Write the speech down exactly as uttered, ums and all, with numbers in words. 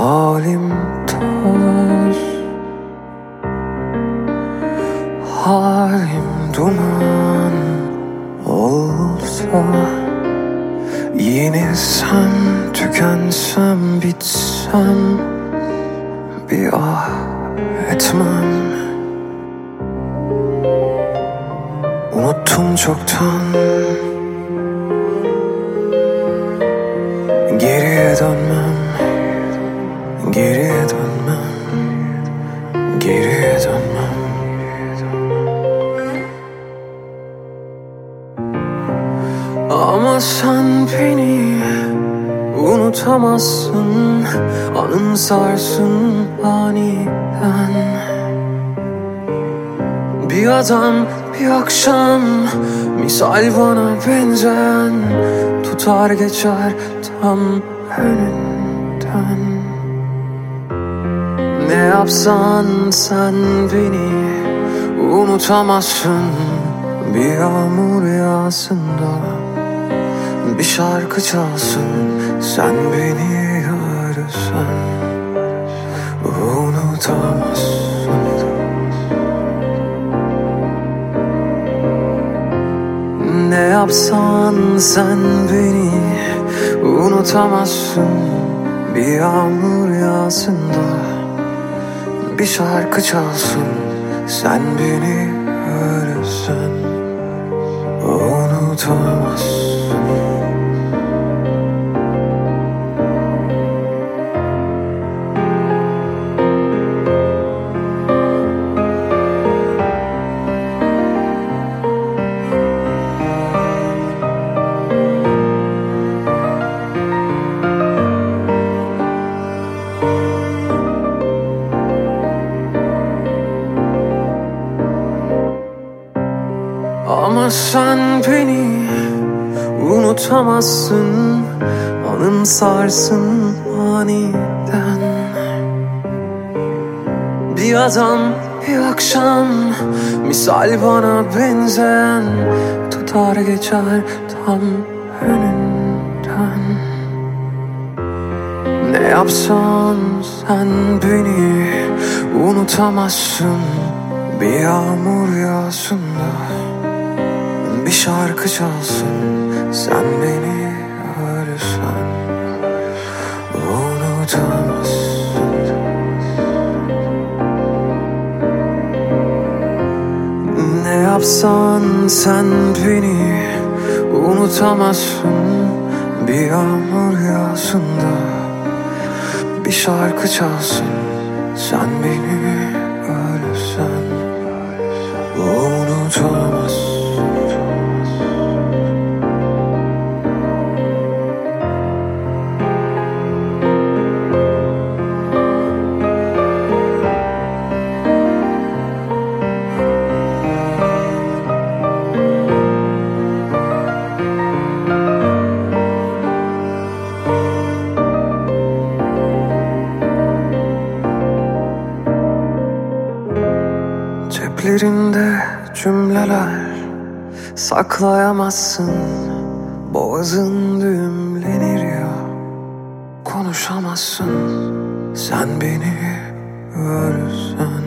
Halim toz, halim duman olsa, yine sen tükensem bitsem, bir ah etmem. Unuttum çoktan, geriye dönmem, geriye dönmem, geriye dönmem. Ama sen beni unutamazsın, anımsarsın aniden. Bir adam bir akşam misal bana benzeyen, tutar geçer tam önünden. Ne yapsan sen beni unutamazsın. Bir yağmur yağsın da bir şarkı çalsın, sen beni ararsan unutamazsın. Ne yapsan sen beni unutamazsın. Bir yağmur yağsın da bir şarkı çalsın, sen beni ararsan unutamazsın. Ama sen beni unutamazsın, anımsarsın aniden. Bir adam bir akşam misal bana benzeyen, tutar geçer tam önünden. Ne yapsan sen beni unutamazsın. Bir yağmur yağsın da bir şarkı çalsın, sen beni ararsan unutamazsın. Ne yapsan sen beni unutamazsın. Bir yağmur yağsın da bir şarkı çalsın, sen beni ararsan unutamazsın. Ceplerinde cümleler saklayamazsın. Boğazın düğümlenir ya, konuşamazsın. Sen beni görsen